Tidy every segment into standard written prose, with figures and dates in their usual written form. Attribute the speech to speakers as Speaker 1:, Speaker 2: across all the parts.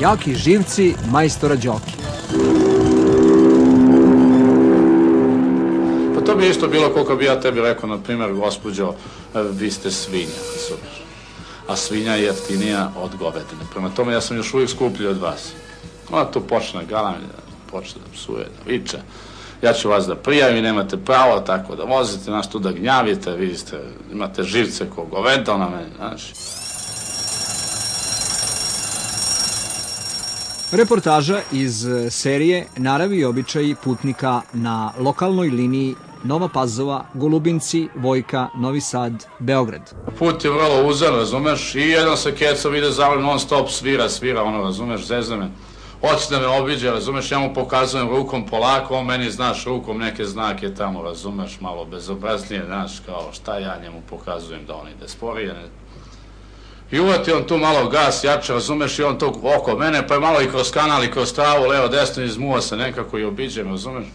Speaker 1: Jaki živci majstora Đoki.
Speaker 2: Pa to bi isto bilo koliko bi ja tebi rekao, na primjer, gospođo, vi ste svinja, a svinja je jeftinija od govedine. Prema tome ja sam još uvijek skuplji od vas. Ona tu počne galamlja, počne da psuje, da viče. Ja ću vas da prijavim, nemate pravo tako da vozite, nas tu da gnjavite, vi imate živce ko goveda na meni, znaš.
Speaker 1: Reportaža iz serije Naravi i običaji putnika na lokalnoj liniji Nova Pazova, Golubinci, Vojka, Novi Sad, Beograd.
Speaker 2: Put je vrlo uzan, razumeš, i jedan se kecom ide za non stop, svira, ono, razumeš, zezame. Hoće da me obiđe, razumeš, ja mu pokazujem rukom polako, on meni, znaš, rukom neke znake tamo, razumeš, malo bezobraznije, znaš, kao šta ja njemu pokazujem da on ide sporije. I uvati on tu malo gas, jače, razumeš, i on to oko mene, pa je malo i kroz kanal i kroz travu, levo, desno, izmuva se nekako i obiđem, razumeš.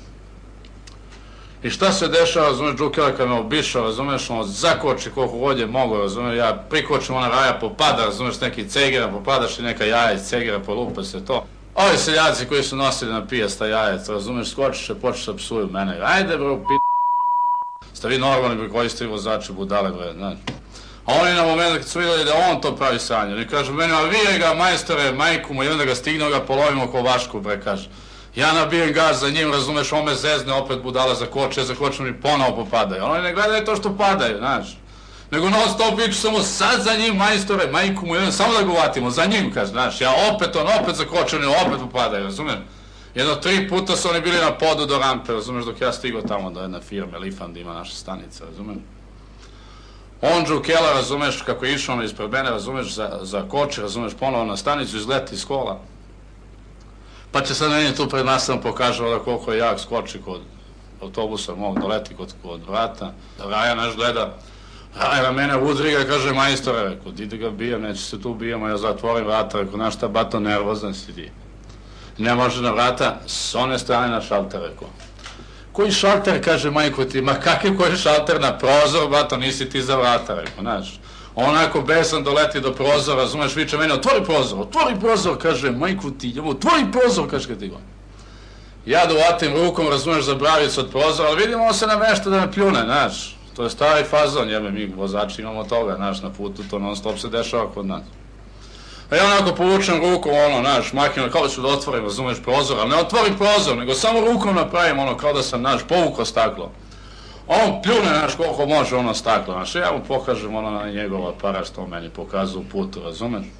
Speaker 2: I šta se dešava, razumeš, Đukela kad me obišao, razumeš, on zakoči koliko god je mogo, razumeš, ja prikočim, ona raja popada, razumeš, neki cegera popadaš i neka jaja iz cegera, polupa se to. Ovi seljaci koji su nosili na pijesta jajec, razumeš, skočiše, počeš da psuju mene, ajde bro, ste vi normalni bi koji ste vozači budale, bre, znaš. A oni na momentu kad su vidjeli da on to pravi sanje, oni kažu meni, a vi ga majstore, majku mu, i onda ga stigne, ga polovimo ko vašku, bre, kaže. Ja nabijem gaz za njim, razumeš, on me zezne, opet budala zakoče mi ponovo popadaju. Oni ne gledaju to što padaju, znaš. Nego non stop priču samo sad za njim, majstore, majku mu, samo da ga uvatimo, za njim, kaže, znaš. Ja opet zakočeni, opet popadaju, razumeš. Jedno 3 puta su oni bili na podu do rampe, razumeš, dok ja stigao tamo do jedne firme, Lifan, da ima naša stanica, razumeš. On Đukela, razumeš, kako je išao ispred mene, razumeš, zakoči, razumeš, ponovo na stanicu, izleti iz kola. Pa će sad meni tu pred nas sam pokažao da koliko je jak skoči kod autobusa mog, doleti kod vrata. Raja naš gleda, Raja na mene udri ga, kaže majstore, rekao, ide ga bijem, neće se tu bijemo, ja zatvorim vrata, rekao, znaš šta, bato, nervozan si ti. Ne može na vrata, s one strane na šalter, rekao. Koji šalter, kaže majko ti, ma kakav koji šalter na prozor, bato, nisi ti za vrata, rekao, znaš. Onako besan doleti do prozora, razumeš, viče mene, otvori prozor, kaže, majku ti, otvori prozor, kaže kad ti go. Ja dovatim rukom, razumeš, za bravicu od prozora, ali vidimo on se namešta da me pljune, znaš. To je stari fazon, jebe, mi vozači imamo toga, znaš, na putu, to non stop se dešava kod nas. A ja onako povučem rukom, ono, znaš, makinu, kao da ću da otvorim, razumeš, prozor, ali ne otvori prozor, nego samo rukom napravim, ono, kao da sam, znaš, povukao staklo. On pljune, znaš, koliko može ono staklo, znaš, ja mu pokažem ono na njegov aparat što on meni pokazuje u putu, razumeš?